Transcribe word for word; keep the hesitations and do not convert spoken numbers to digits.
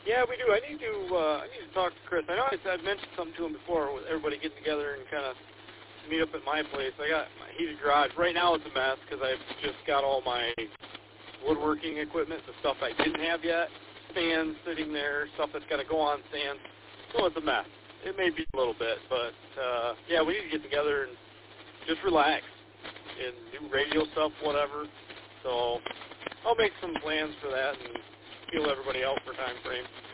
Yeah, we do. I need to. Uh, I need to talk to Chris. I know I, I've mentioned something to him before with everybody getting together and kind of meet up at my place. I got my heated garage. Right now it's a mess because I've just got all my woodworking equipment, the stuff I didn't have yet, stands sitting there, stuff that's got to go on stands. So it's a mess. It may be a little bit, but uh, yeah, we need to get together and just relax and do radio stuff, whatever. So I'll make some plans for that and feel everybody out for time frame.